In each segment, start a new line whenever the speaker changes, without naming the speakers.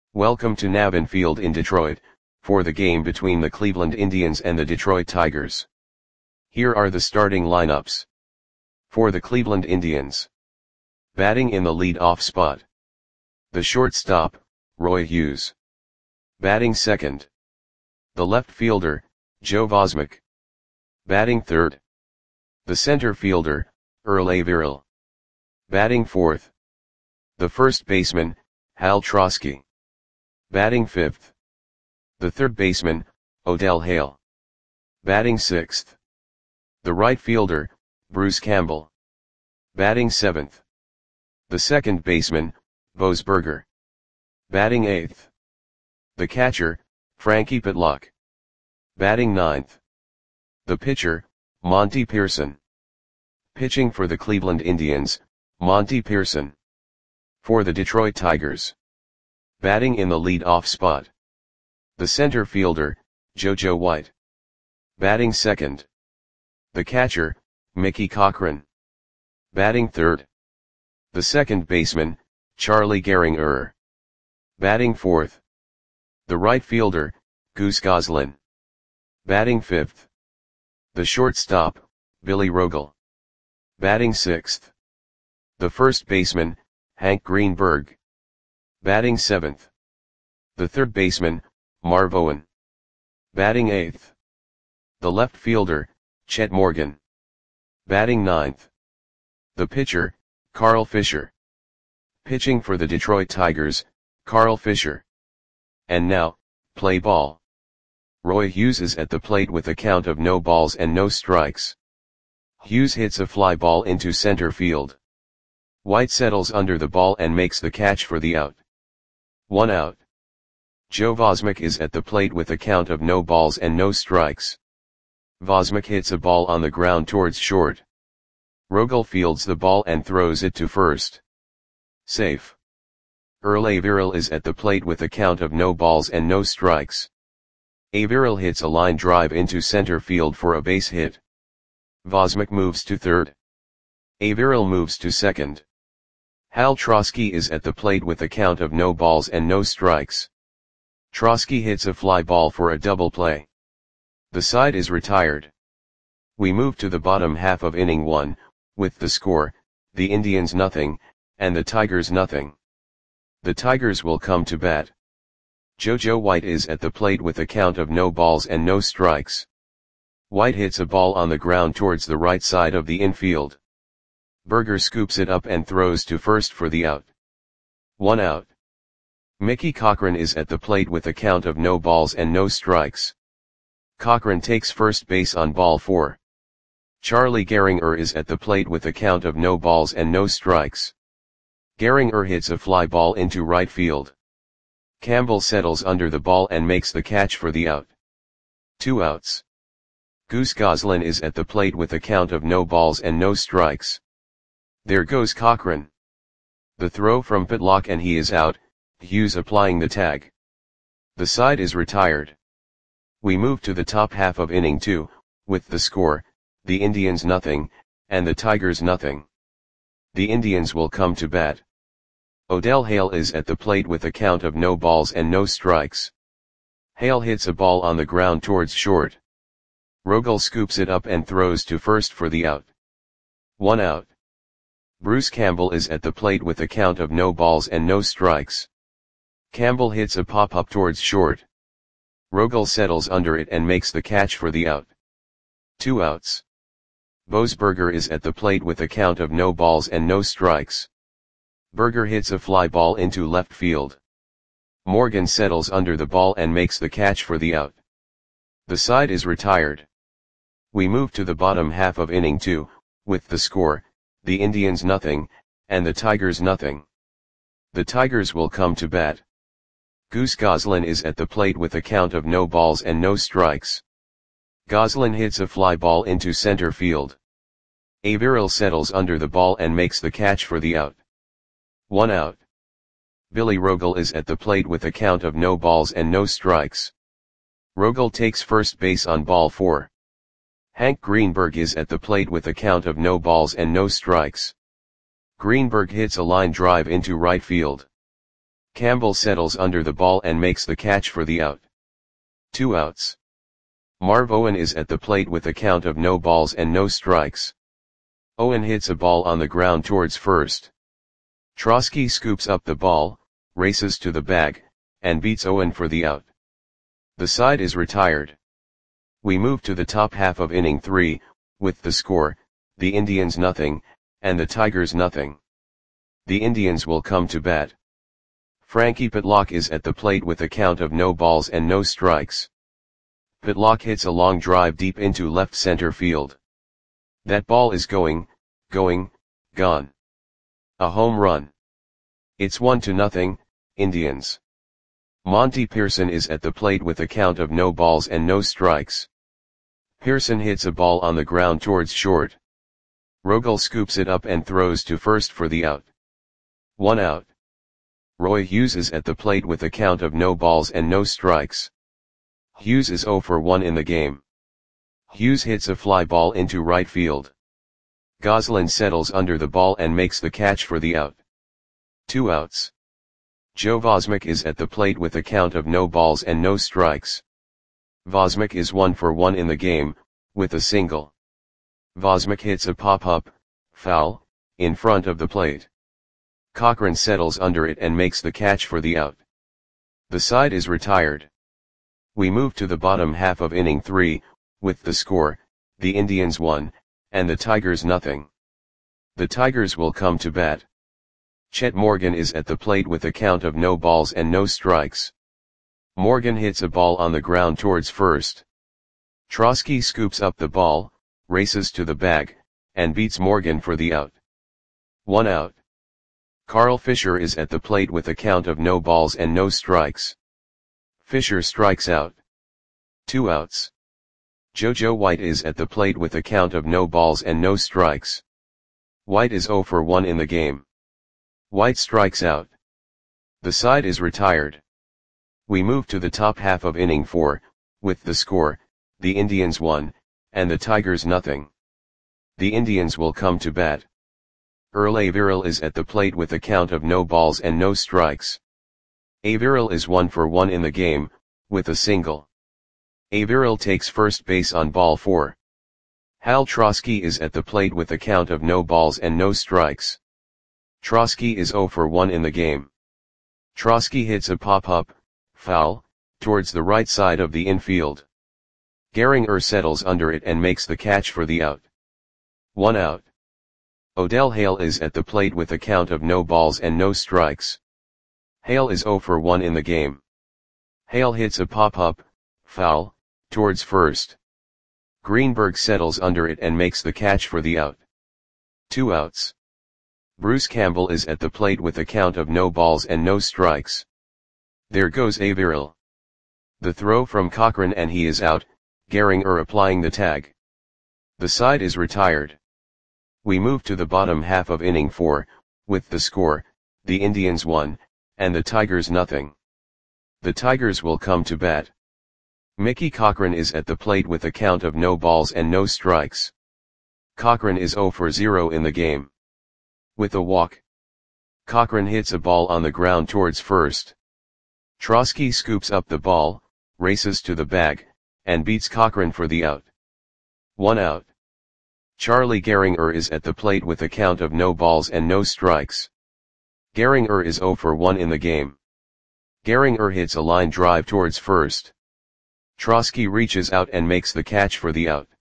Welcome to Navin Field in Detroit, for the game between the Cleveland Indians and the Detroit Tigers. Here are the starting lineups. For the Cleveland Indians. Batting in the lead-off spot. The shortstop, Roy Hughes. Batting second. The left fielder, Joe Vosmek. Batting third. The center fielder, Earl Averill. Batting fourth. The first baseman, Hal Trosky. Batting fifth. The third baseman, Odell Hale. Batting sixth. The right fielder, Bruce Campbell. Batting seventh. The second baseman, Bose Berger. Batting eighth. The catcher, Frankie Pitlock. Batting ninth. The pitcher, Monty Pearson. Pitching for the Cleveland Indians, Monty Pearson. For the Detroit Tigers. Batting in the lead-off spot. The center fielder, JoJo White. Batting second. The catcher, Mickey Cochrane. Batting third. The second baseman, Charlie Gehringer. Batting fourth. The right fielder, Goose Goslin. Batting fifth. The shortstop, Billy Rogel. Batting sixth. The first baseman, Hank Greenberg. Batting seventh. The third baseman, Marv Owen. Batting eighth. The left fielder, Chet Morgan. Batting ninth. The pitcher, Carl Fisher. Pitching for the Detroit Tigers, Carl Fisher. And now, play ball. Roy Hughes is at the plate with a count of no balls and no strikes. Hughes hits a fly ball into center field. White settles under the ball and makes the catch for the out. 1 out. Joe Vosmek is at the plate with a count of no balls and no strikes. Vosmek hits a ball on the ground towards short. Rogel fields the ball and throws it to first. Safe. Earl Averill is at the plate with a count of no balls and no strikes. Averill hits a line drive into center field for a base hit. Vosmek moves to third. Averill moves to second. Hal Trosky is at the plate with a count of no balls and no strikes. Trosky hits a fly ball for a double play. The side is retired. We move to the bottom half of inning 1, with the score, the Indians nothing, and the Tigers nothing. The Tigers will come to bat. JoJo White is at the plate with a count of no balls and no strikes. White hits a ball on the ground towards the right side of the infield. Berger scoops it up and throws to first for the out. 1 out. Mickey Cochrane is at the plate with a count of no balls and no strikes. Cochrane takes first base on ball 4. Charlie Gehringer is at the plate with a count of no balls and no strikes. Gehringer hits a fly ball into right field. Campbell settles under the ball and makes the catch for the out. 2 outs. Goose Goslin is at the plate with a count of no balls and no strikes. There goes Cochrane. The throw from Pitlock and he is out, Hughes applying the tag. The side is retired. We move to the top half of inning 2, with the score, the Indians nothing, and the Tigers nothing. The Indians will come to bat. Odell Hale is at the plate with a count of no balls and no strikes. Hale hits a ball on the ground towards short. Rogel scoops it up and throws to first for the out. 1 out. Bruce Campbell is at the plate with a count of no balls and no strikes. Campbell hits a pop-up towards short. Rogel settles under it and makes the catch for the out. 2 outs. Bose Berger is at the plate with a count of no balls and no strikes. Berger hits a fly ball into left field. Morgan settles under the ball and makes the catch for the out. The side is retired. We move to the bottom half of inning 2, with the score, the Indians nothing, and the Tigers nothing. The Tigers will come to bat. Goose Goslin is at the plate with a count of no balls and no strikes. Goslin hits a fly ball into center field. Averill settles under the ball and makes the catch for the out. 1 out. Billy Rogel is at the plate with a count of no balls and no strikes. Rogel takes first base on ball 4. Hank Greenberg is at the plate with a count of no balls and no strikes. Greenberg hits a line drive into right field. Campbell settles under the ball and makes the catch for the out. 2 outs. Marv Owen is at the plate with a count of no balls and no strikes. Owen hits a ball on the ground towards first. Trosky scoops up the ball, races to the bag, and beats Owen for the out. The side is retired. We move to the top half of inning 3, with the score, the Indians nothing, and the Tigers nothing. The Indians will come to bat. Frankie Pitlock is at the plate with a count of no balls and no strikes. Pitlock hits a long drive deep into left center field. That ball is gone. A home run. It's 1-0, Indians. Monty Pearson is at the plate with a count of no balls and no strikes. Pearson hits a ball on the ground towards short. Rogel scoops it up and throws to first for the out. 1 out. Roy Hughes is at the plate with a count of no balls and no strikes. Hughes is 0 for 1 in the game. Hughes hits a fly ball into right field. Goslin settles under the ball and makes the catch for the out. 2 outs. Joe Vosmick is at the plate with a count of no balls and no strikes. Vosmick is 1 for 1 in the game, with a single. Vosmick hits a pop-up, foul, in front of the plate. Cochran settles under it and makes the catch for the out. The side is retired. We move to the bottom half of inning 3, with the score, the Indians 1, and the Tigers nothing. The Tigers will come to bat. Chet Morgan is at the plate with a count of no balls and no strikes. Morgan hits a ball on the ground towards first. Trosky scoops up the ball, races to the bag, and beats Morgan for the out. 1 out. Carl Fisher is at the plate with a count of no balls and no strikes. Fisher strikes out. 2 outs. JoJo White is at the plate with a count of no balls and no strikes. White is 0 for 1 in the game. White strikes out. The side is retired. We move to the top half of inning 4, with the score, the Indians 1, and the Tigers nothing. The Indians will come to bat. Earl Averill is at the plate with a count of no balls and no strikes. Averill is 1 for 1 in the game, with a single. Averill takes first base on ball 4. Hal Trosky is at the plate with a count of no balls and no strikes. Trosky is 0 for 1 in the game. Trosky hits a pop-up, foul, towards the right side of the infield. Gehringer settles under it and makes the catch for the out. 1 out. Odell Hale is at the plate with a count of no balls and no strikes. Hale is 0 for 1 in the game. Hale hits a pop-up, foul, towards first. Greenberg settles under it and makes the catch for the out. 2 outs. Bruce Campbell is at the plate with a count of no balls and no strikes. There goes Averill. The throw from Cochran and he is out, Gehringer applying the tag. The side is retired. We move to the bottom half of inning 4, with the score, the Indians 1, and the Tigers nothing. The Tigers will come to bat. Mickey Cochran is at the plate with a count of no balls and no strikes. Cochran is 0 for 0 in the game. With a walk. Cochran hits a ball on the ground towards first. Trosky scoops up the ball, races to the bag, and beats Cochran for the out. 1 out. Charlie Gehringer is at the plate with a count of no balls and no strikes. Gehringer is 0 for 1 in the game. Gehringer hits a line drive towards first. Trosky reaches out and makes the catch for the out.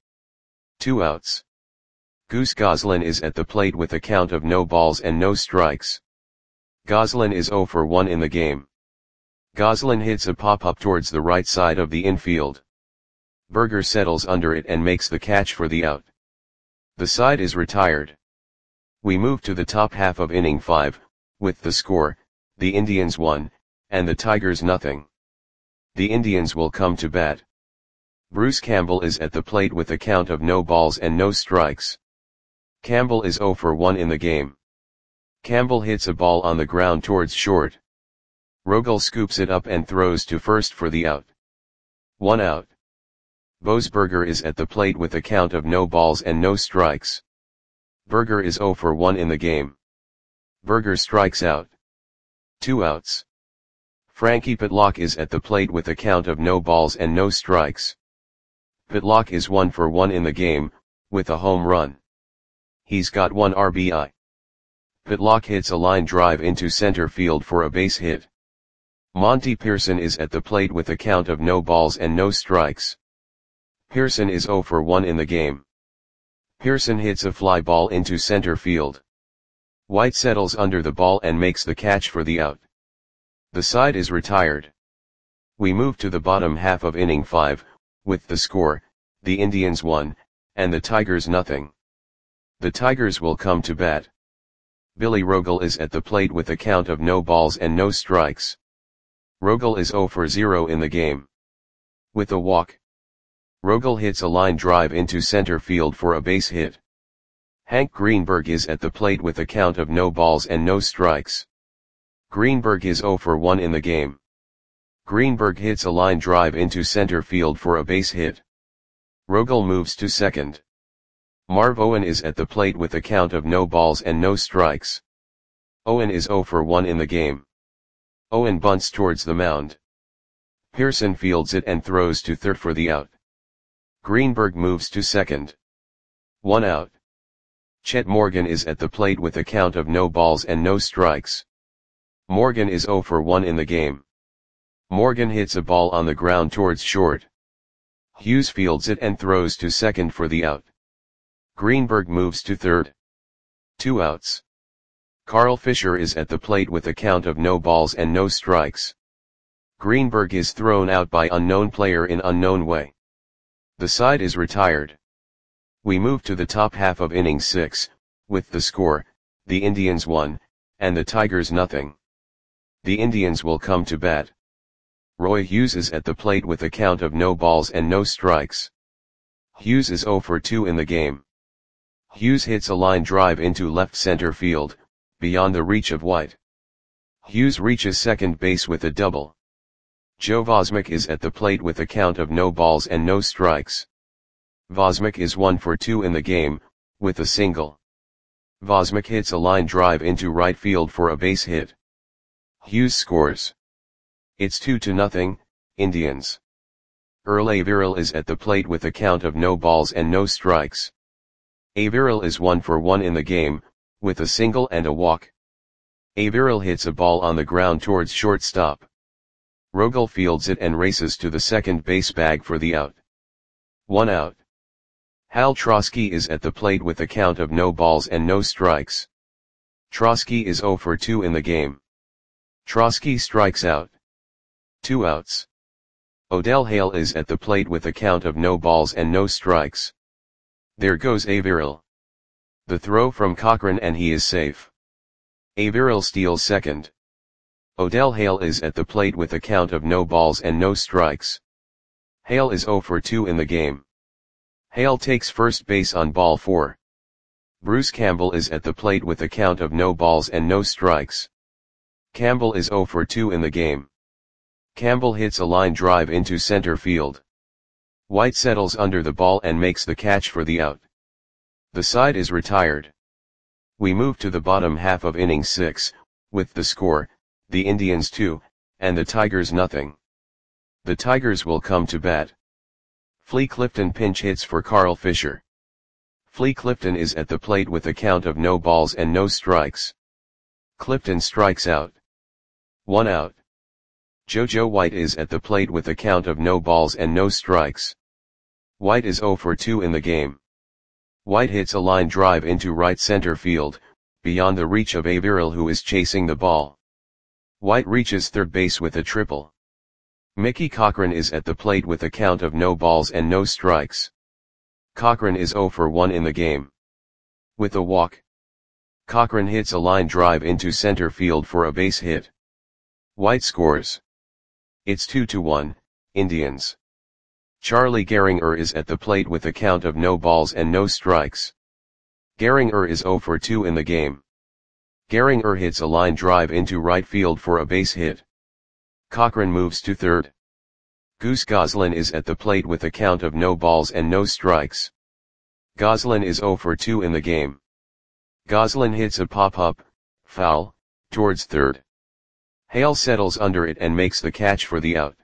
2 outs. Goose Goslin is at the plate with a count of no balls and no strikes. Goslin is 0 for 1 in the game. Goslin hits a pop-up towards the right side of the infield. Berger settles under it and makes the catch for the out. The side is retired. We move to the top half of inning 5, with the score, the Indians 1, and the Tigers nothing. The Indians will come to bat. Bruce Campbell is at the plate with a count of no balls and no strikes. Campbell is 0 for 1 in the game. Campbell hits a ball on the ground towards short. Rogel scoops it up and throws to first for the out. 1 out. Boasberger is at the plate with a count of no balls and no strikes. Berger is 0 for 1 in the game. Berger strikes out. 2 outs. Frankie Pitlock is at the plate with a count of no balls and no strikes. Pitlock is 1 for 1 in the game, with a home run. He's got 1 RBI. Pitlock hits a line drive into center field for a base hit. Monty Pearson is at the plate with a count of no balls and no strikes. Pearson is 0 for 1 in the game. Pearson hits a fly ball into center field. White settles under the ball and makes the catch for the out. The side is retired. We move to the bottom half of inning 5, with the score, the Indians 1, and the Tigers nothing. The Tigers will come to bat. Billy Rogel is at the plate with a count of no balls and no strikes. Rogel is 0 for 0 in the game. With a walk, Rogel hits a line drive into center field for a base hit. Hank Greenberg is at the plate with a count of no balls and no strikes. Greenberg is 0 for 1 in the game. Greenberg hits a line drive into center field for a base hit. Rogel moves to second. Marv Owen is at the plate with a count of no balls and no strikes. Owen is 0 for 1 in the game. Owen bunts towards the mound. Pearson fields it and throws to third for the out. Greenberg moves to second. 1 out. Chet Morgan is at the plate with a count of no balls and no strikes. Morgan is 0 for 1 in the game. Morgan hits a ball on the ground towards short. Hughes fields it and throws to second for the out. Greenberg moves to third. 2 outs. Carl Fisher is at the plate with a count of no balls and no strikes. Greenberg is thrown out by unknown player in unknown way. The side is retired. We move to the top half of inning 6, with the score, the Indians 1, and the Tigers nothing. The Indians will come to bat. Roy Hughes is at the plate with a count of no balls and no strikes. Hughes is 0 for 2 in the game. Hughes hits a line drive into left center field, beyond the reach of White. Hughes reaches second base with a double. Joe Vosmick is at the plate with a count of no balls and no strikes. Vosmick is 1 for 2 in the game, with a single. Vosmick hits a line drive into right field for a base hit. Hughes scores. It's 2-0, Indians. Earl Averill is at the plate with a count of no balls and no strikes. Averill is 1 for 1 in the game, with a single and a walk. Averill hits a ball on the ground towards shortstop. Rogel fields it and races to the second base bag for the out. 1 out. Hal Trosky is at the plate with a count of no balls and no strikes. Trosky is 0 for 2 in the game. Trosky strikes out. 2 outs. Odell Hale is at the plate with a count of no balls and no strikes. There goes Averill. The throw from Cochran and he is safe. Averill steals second. Odell Hale is at the plate with a count of no balls and no strikes. Hale is 0 for 2 in the game. Hale takes first base on ball 4. Bruce Campbell is at the plate with a count of no balls and no strikes. Campbell is 0 for 2 in the game. Campbell hits a line drive into center field. White settles under the ball and makes the catch for the out. The side is retired. We move to the bottom half of inning 6, with the score, the Indians 2, and the Tigers nothing. The Tigers will come to bat. Flea Clifton pinch hits for Carl Fisher. Flea Clifton is at the plate with a count of no balls and no strikes. Clifton strikes out. 1 out. JoJo White is at the plate with a count of no balls and no strikes. White is 0 for 2 in the game. White hits a line drive into right center field, beyond the reach of Averill who is chasing the ball. White reaches third base with a triple. Mickey Cochran is at the plate with a count of no balls and no strikes. Cochran is 0 for 1 in the game. With a walk, Cochran hits a line drive into center field for a base hit. White scores. It's 2-1, Indians. Charlie Gehringer is at the plate with a count of no balls and no strikes. Gehringer is 0 for 2 in the game. Gehringer hits a line drive into right field for a base hit. Cochran moves to third. Goose Goslin is at the plate with a count of no balls and no strikes. Goslin is 0 for 2 in the game. Goslin hits a pop-up, foul, towards third. Hale settles under it and makes the catch for the out.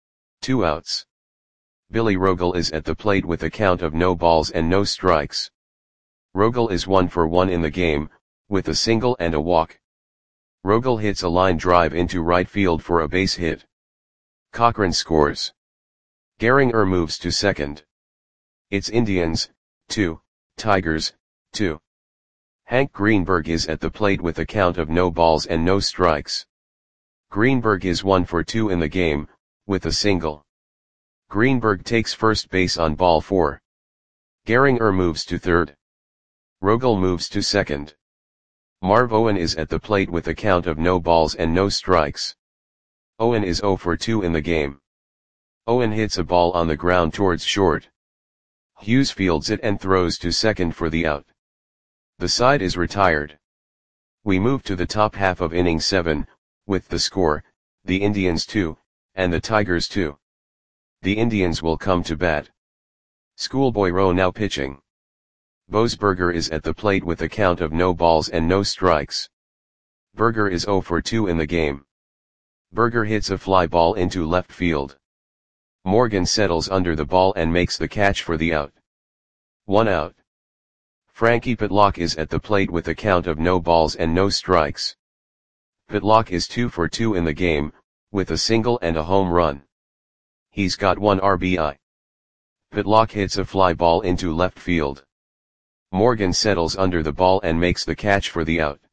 2 outs. Billy Rogel is at the plate with a count of no balls and no strikes. Rogel is 1 for 1 in the game, with a single and a walk. Rogel hits a line drive into right field for a base hit. Cochran scores. Gehringer moves to second. It's Indians, 2, Tigers, 2. Hank Greenberg is at the plate with a count of no balls and no strikes. Greenberg is 1 for 2 in the game, with a single. Greenberg takes first base on ball 4. Gehringer moves to third. Rogel moves to second. Marv Owen is at the plate with a count of no balls and no strikes. Owen is 0 for 2 in the game. Owen hits a ball on the ground towards short. Hughes fields it and throws to second for the out. The side is retired. We move to the top half of inning 7, with the score, the Indians 2, and the Tigers 2. The Indians will come to bat. Schoolboy Rowe now pitching. Boasberger is at the plate with a count of no balls and no strikes. Berger is 0 for 2 in the game. Berger hits a fly ball into left field. Morgan settles under the ball and makes the catch for the out. 1 out. Frankie Pitlock is at the plate with a count of no balls and no strikes. Pitlock is 2 for 2 in the game, with a single and a home run. He's got 1 RBI. Pitlock hits a fly ball into left field. Morgan settles under the ball and makes the catch for the out.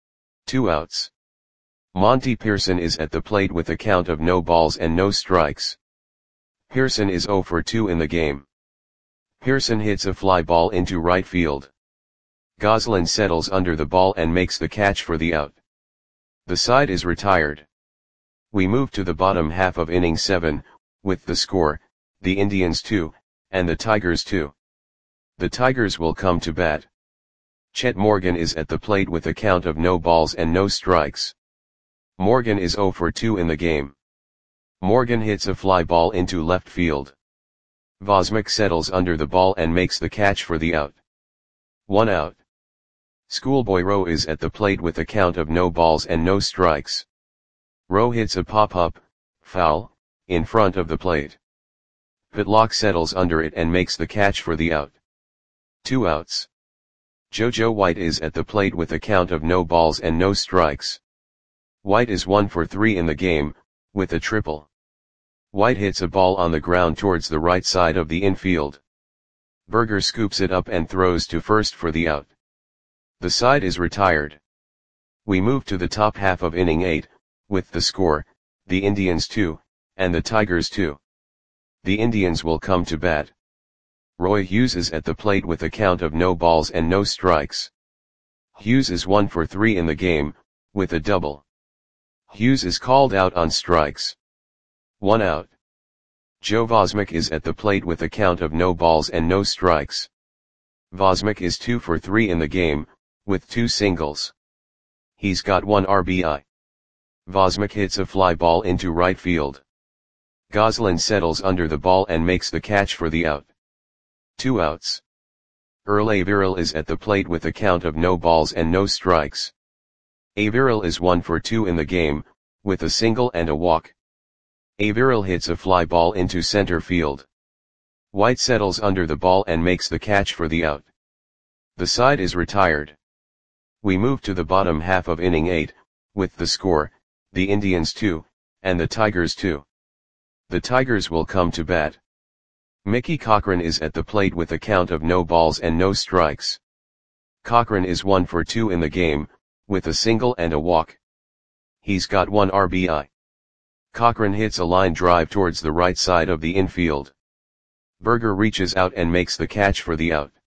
2 outs. Monty Pearson is at the plate with a count of no balls and no strikes. Pearson is 0 for 2 in the game. Pearson hits a fly ball into right field. Goslin settles under the ball and makes the catch for the out. The side is retired. We move to the bottom half of inning 7, with the score, the Indians 2, and the Tigers 2. The Tigers will come to bat. Chet Morgan is at the plate with a count of no balls and no strikes. Morgan is 0 for 2 in the game. Morgan hits a fly ball into left field. Vosmik settles under the ball and makes the catch for the out. 1 out. Schoolboy Rowe is at the plate with a count of no balls and no strikes. Rowe hits a pop-up, foul, in front of the plate. Pitlock settles under it and makes the catch for the out. 2 outs. JoJo White is at the plate with a count of no balls and no strikes. White is 1 for 3 in the game, with a triple. White hits a ball on the ground towards the right side of the infield. Berger scoops it up and throws to first for the out. The side is retired. We move to the top half of inning 8, with the score, the Indians 2, and the Tigers 2. The Indians will come to bat. Roy Hughes is at the plate with a count of no balls and no strikes. Hughes is 1 for 3 in the game, with a double. Hughes is called out on strikes. 1 out. Joe Vosmik is at the plate with a count of no balls and no strikes. Vosmik is 2 for 3 in the game, with 2 singles. He's got 1 RBI. Vosmik hits a fly ball into right field. Goslin settles under the ball and makes the catch for the out. 2 outs. Earl Averill is at the plate with a count of no balls and no strikes. Averill is 1 for 2 in the game, with a single and a walk. Averill hits a fly ball into center field. White settles under the ball and makes the catch for the out. The side is retired. We move to the bottom half of inning 8, with the score, the Indians 2, and the Tigers 2. The Tigers will come to bat. Mickey Cochran is at the plate with a count of no balls and no strikes. Cochran is 1 for 2 in the game, with a single and a walk. He's got 1 RBI. Cochran hits a line drive towards the right side of the infield. Berger reaches out and makes the catch for the out.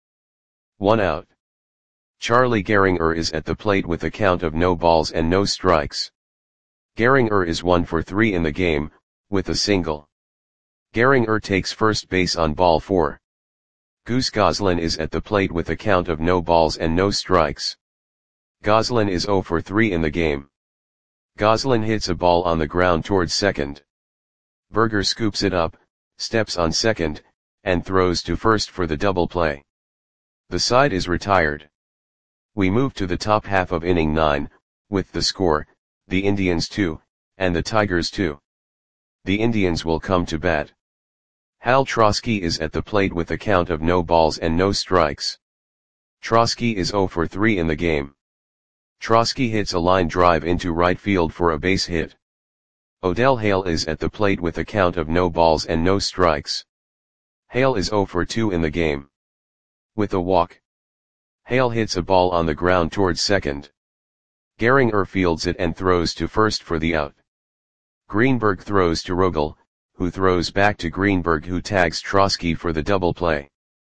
1 out. Charlie Gehringer is at the plate with a count of no balls and no strikes. Gehringer is 1 for 3 in the game, with a single. Gehringer takes first base on ball 4. Goose Goslin is at the plate with a count of no balls and no strikes. Goslin is 0 for 3 in the game. Goslin hits a ball on the ground towards second. Berger scoops it up, steps on second, and throws to first for the double play. The side is retired. We move to the top half of inning 9, with the score, the Indians 2, and the Tigers 2. The Indians will come to bat. Hal Trosky is at the plate with a count of no balls and no strikes. Trosky is 0 for 3 in the game. Trosky hits a line drive into right field for a base hit. Odell Hale is at the plate with a count of no balls and no strikes. Hale is 0 for 2 in the game. With a walk, Hale hits a ball on the ground towards second. Gehringer fields it and throws to first for the out. Greenberg throws to Rogel, who throws back to Greenberg, who tags Trosky for the double play.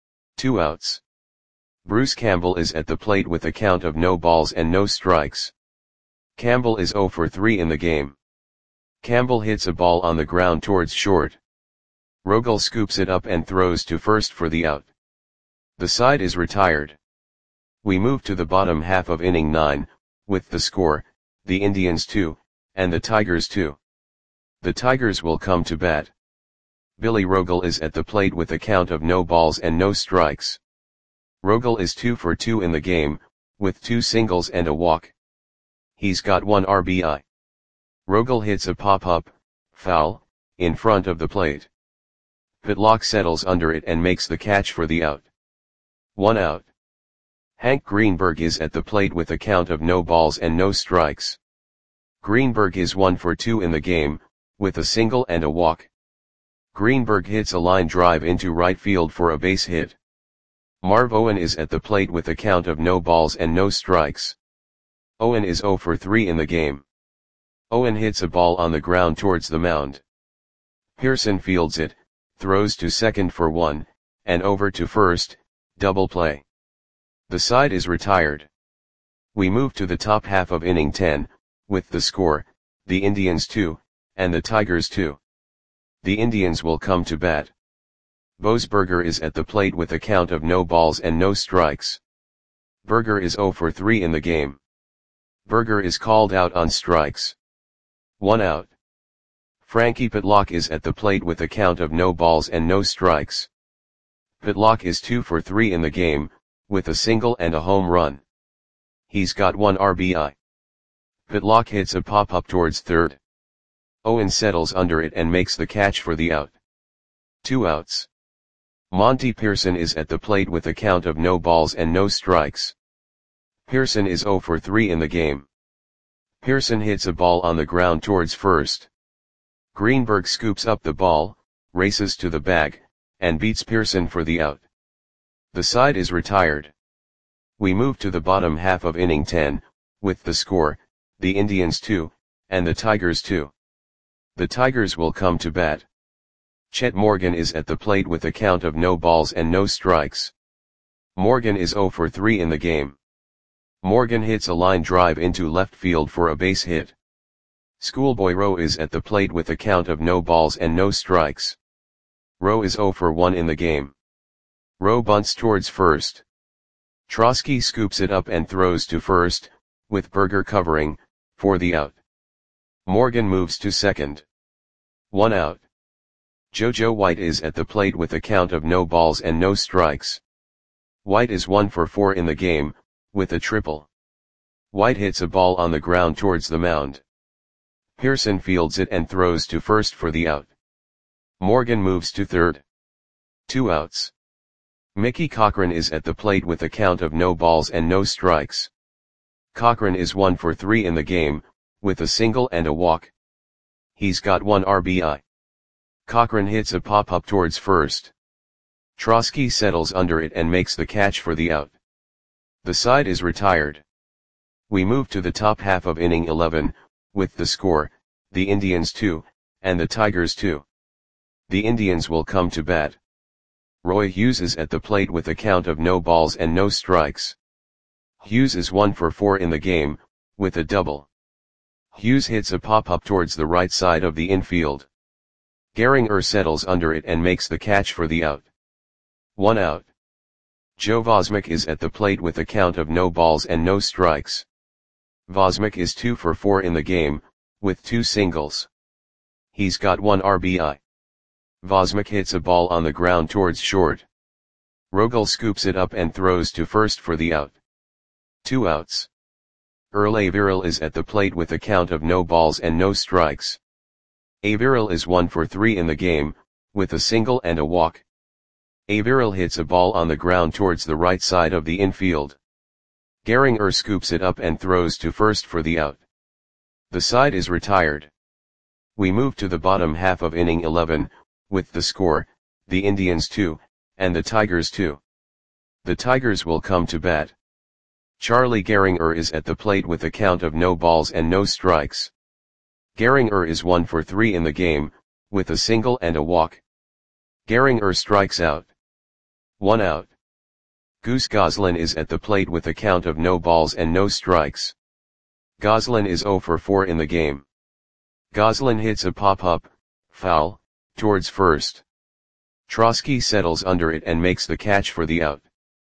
2 outs. Bruce Campbell is at the plate with a count of no balls and no strikes. Campbell is 0 for 3 in the game. Campbell hits a ball on the ground towards short. Rogel scoops it up and throws to first for the out. The side is retired. We move to the bottom half of inning 9, with the score, the Indians 2, and the Tigers 2. The Tigers will come to bat. Billy Rogel is at the plate with a count of no balls and no strikes. Rogel is 2 for 2 in the game, with 2 singles and a walk. He's got 1 RBI. Rogel hits a pop-up, foul, in front of the plate. Pitlock settles under it and makes the catch for the out. 1 out. Hank Greenberg is at the plate with a count of no balls and no strikes. Greenberg is 1 for 2 in the game, with a single and a walk. Greenberg hits a line drive into right field for a base hit. Marv Owen is at the plate with a count of no balls and no strikes. Owen is 0 for 3 in the game. Owen hits a ball on the ground towards the mound. Pearson fields it, throws to second for 1, and over to first, double play. The side is retired. We move to the top half of inning 10, with the score, the Indians 2, and the Tigers 2. The Indians will come to bat. Boasberger is at the plate with a count of no balls and no strikes. Berger is 0 for 3 in the game. Berger is called out on strikes. 1 out. Frankie Pitlock is at the plate with a count of no balls and no strikes. Pitlock is 2 for 3 in the game, with a single and a home run. He's got 1 RBI. Pitlock hits a pop-up towards third. Owen settles under it and makes the catch for the out. 2 outs. Monty Pearson is at the plate with a count of no balls and no strikes. Pearson is 0 for 3 in the game. Pearson hits a ball on the ground towards first. Greenberg scoops up the ball, races to the bag, and beats Pearson for the out. The side is retired. We move to the bottom half of inning 10, with the score, the Indians 2, and the Tigers 2. The Tigers will come to bat. Chet Morgan is at the plate with a count of no balls and no strikes. Morgan is 0 for 3 in the game. Morgan hits a line drive into left field for a base hit. Schoolboy Rowe is at the plate with a count of no balls and no strikes. Rowe is 0 for 1 in the game. Rowe bunts towards first. Trosky scoops it up and throws to first, with Berger covering, for the out. Morgan moves to second. 1 out. JoJo White is at the plate with a count of no balls and no strikes. White is 1 for 4 in the game, with a triple. White hits a ball on the ground towards the mound. Pearson fields it and throws to first for the out. Morgan moves to third. 2 outs. Mickey Cochran is at the plate with a count of no balls and no strikes. Cochran is 1 for 3 in the game, with a single and a walk. He's got 1 RBI. Cochran hits a pop-up towards first. Trosky settles under it and makes the catch for the out. The side is retired. We move to the top half of inning 11, with the score, the Indians 2, and the Tigers 2. The Indians will come to bat. Roy Hughes is at the plate with a count of no balls and no strikes. Hughes is 1 for 4 in the game, with a double. Hughes hits a pop-up towards the right side of the infield. Gehringer settles under it and makes the catch for the out. 1 out. Joe Vosmick is at the plate with a count of no balls and no strikes. Vosmick is 2 for 4 in the game, with 2 singles. He's got 1 RBI. Vosmick hits a ball on the ground towards short. Rogel scoops it up and throws to first for the out. 2 outs. Earl Averill is at the plate with a count of no balls and no strikes. Averill is 1 for 3 in the game, with a single and a walk. Averill hits a ball on the ground towards the right side of the infield. Gehringer scoops it up and throws to first for the out. The side is retired. We move to the bottom half of inning 11, with the score, the Indians 2, and the Tigers 2. The Tigers will come to bat. Charlie Gehringer is at the plate with a count of no balls and no strikes. Gehringer is 1 for 3 in the game, with a single and a walk. Gehringer strikes out. 1 out. Goose Goslin is at the plate with a count of no balls and no strikes. Goslin is 0 for 4 in the game. Goslin hits a pop-up, foul, towards first. Trosky settles under it and makes the catch for the out.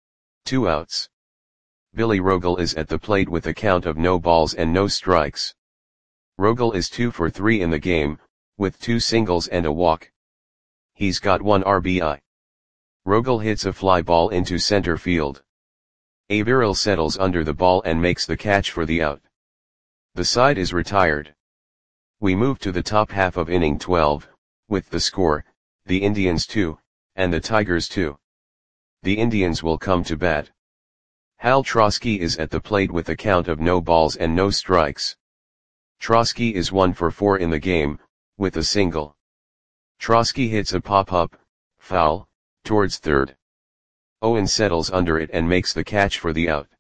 2 outs. Billy Rogel is at the plate with a count of no balls and no strikes. Rogel is 2 for 3 in the game, with 2 singles and a walk. He's got 1 RBI. Rogel hits a fly ball into center field. Averill settles under the ball and makes the catch for the out. The side is retired. We move to the top half of inning 12, with the score, the Indians 2, and the Tigers 2. The Indians will come to bat. Hal Trosky is at the plate with a count of no balls and no strikes. Trosky is 1 for 4 in the game, with a single. Trosky hits a pop-up, foul, towards third. Owen settles under it and makes the catch for the out.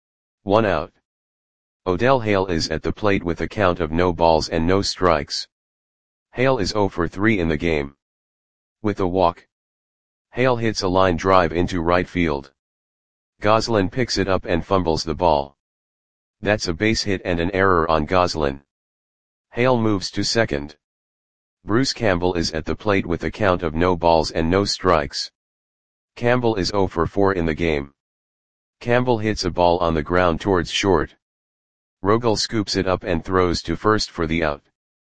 1 out. Odell Hale is at the plate with a count of no balls and no strikes. Hale is 0 for 3 in the game. With a walk. Hale hits a line drive into right field. Goslin picks it up and fumbles the ball. That's a base hit and an error on Goslin. Hale moves to second. Bruce Campbell is at the plate with a count of no balls and no strikes. Campbell is 0 for 4 in the game. Campbell hits a ball on the ground towards short. Rogel scoops it up and throws to first for the out.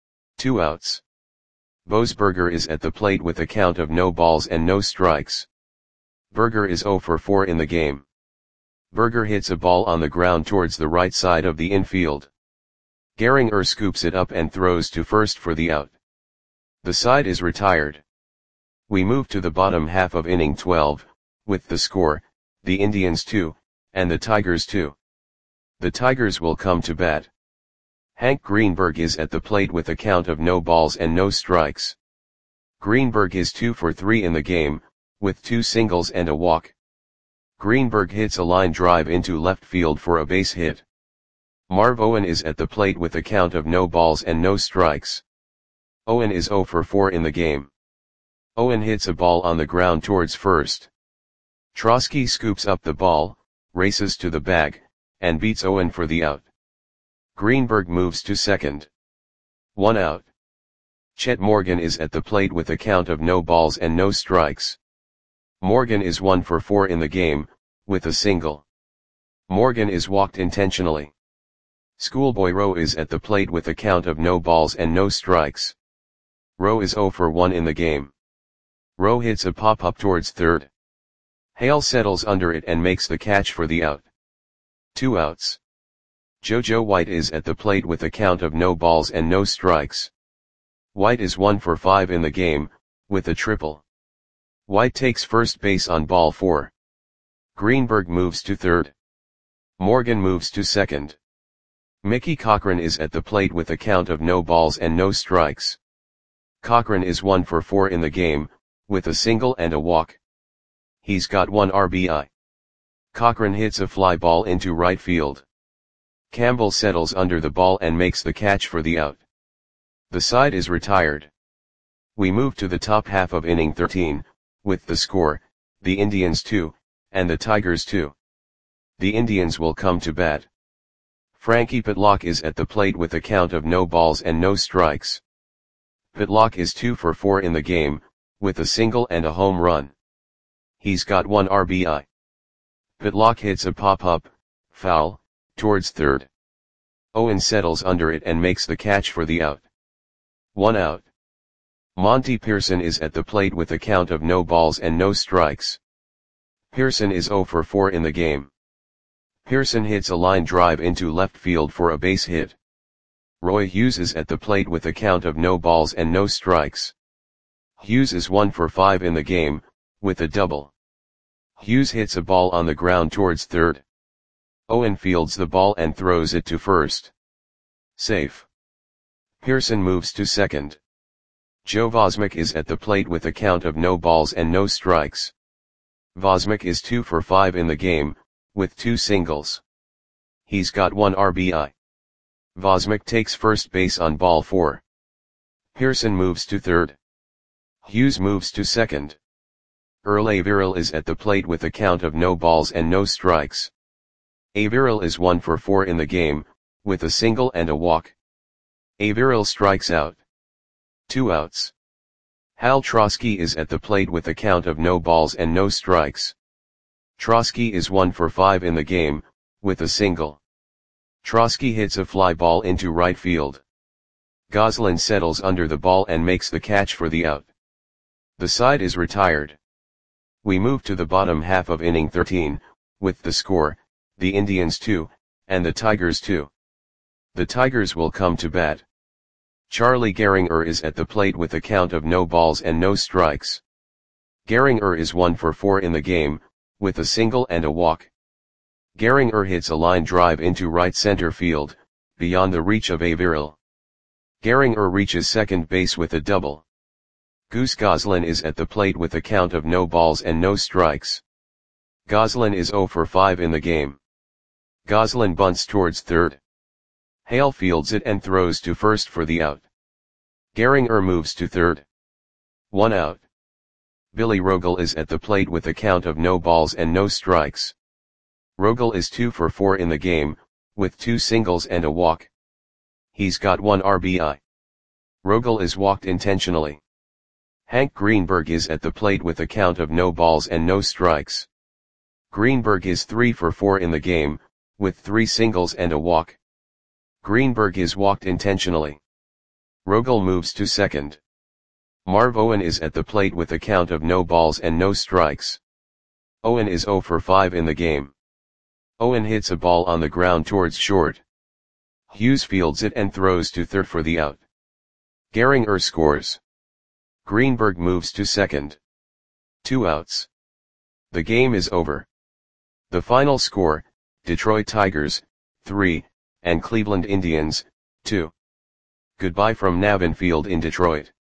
2 outs. Boasberger is at the plate with a count of no balls and no strikes. Berger is 0 for 4 in the game. Berger hits a ball on the ground towards the right side of the infield. Gehringer scoops it up and throws to first for the out. The side is retired. We move to the bottom half of inning 12, with the score, the Indians 2, and the Tigers 2. The Tigers will come to bat. Hank Greenberg is at the plate with a count of no balls and no strikes. Greenberg is 2 for 3 in the game, with 2 singles and a walk. Greenberg hits a line drive into left field for a base hit. Marv Owen is at the plate with a count of no balls and no strikes. Owen is 0 for 4 in the game. Owen hits a ball on the ground towards first. Trosky scoops up the ball, races to the bag, and beats Owen for the out. Greenberg moves to second. 1 out. Chet Morgan is at the plate with a count of no balls and no strikes. Morgan is 1 for 4 in the game, with a single. Morgan is walked intentionally. Schoolboy Rowe is at the plate with a count of no balls and no strikes. Rowe is 0 for 1 in the game. Rowe hits a pop-up towards third. Hale settles under it and makes the catch for the out. 2 outs. JoJo White is at the plate with a count of no balls and no strikes. White is 1 for 5 in the game, with a triple. White takes first base on ball 4. Greenberg moves to third. Morgan moves to second. Mickey Cochran is at the plate with a count of no balls and no strikes. Cochran is 1 for 4 in the game, with a single and a walk. He's got 1 RBI. Cochran hits a fly ball into right field. Campbell settles under the ball and makes the catch for the out. The side is retired. We move to the top half of inning 13, with the score, the Indians 2, and the Tigers 2. The Indians will come to bat. Frankie Pitlock is at the plate with a count of no balls and no strikes. Pitlock is 2 for 4 in the game, with a single and a home run. He's got 1 RBI. Pitlock hits a pop-up, foul, towards third. Owen settles under it and makes the catch for the out. 1 out. Monty Pearson is at the plate with a count of no balls and no strikes. Pearson is 0 for 4 in the game. Pearson hits a line drive into left field for a base hit. Roy Hughes is at the plate with a count of no balls and no strikes. Hughes is 1 for 5 in the game, with a double. Hughes hits a ball on the ground towards third. Owen fields the ball and throws it to first. Safe. Pearson moves to second. Joe Vosmek is at the plate with a count of no balls and no strikes. Vosmek is 2 for 5 in the game, with 2 singles. He's got 1 RBI. Vosmek takes first base on ball 4. Pearson moves to third. Hughes moves to second. Earl Averill is at the plate with a count of no balls and no strikes. Averill is 1 for 4 in the game, with a single and a walk. Averill strikes out. 2 outs. Hal Trosky is at the plate with a count of no balls and no strikes. Trosky is 1 for 5 in the game, with a single. Trosky hits a fly ball into right field. Goslin settles under the ball and makes the catch for the out. The side is retired. We move to the bottom half of inning 13, with the score, the Indians 2, and the Tigers 2. The Tigers will come to bat. Charlie Gehringer is at the plate with a count of no balls and no strikes. Gehringer is 1 for 4 in the game, with a single and a walk. Gehringer hits a line drive into right center field, beyond the reach of Averill. Gehringer reaches second base with a double. Goose Goslin is at the plate with a count of no balls and no strikes. Goslin is 0 for 5 in the game. Goslin bunts towards third. Hale fields it and throws to first for the out. Gehringer moves to third. 1 out. Billy Rogel is at the plate with a count of no balls and no strikes. Rogel is 2 for 4 in the game, with 2 singles and a walk. He's got 1 RBI. Rogel is walked intentionally. Hank Greenberg is at the plate with a count of no balls and no strikes. Greenberg is 3 for 4 in the game, with 3 singles and a walk. Greenberg is walked intentionally. Rogel moves to second. Marv Owen is at the plate with a count of no balls and no strikes. Owen is 0 for 5 in the game. Owen hits a ball on the ground towards short. Hughes fields it and throws to third for the out. Gehringer scores. Greenberg moves to second. 2 outs. The game is over. The final score, Detroit Tigers, 3, and Cleveland Indians, 2. Goodbye from Navin Field in Detroit.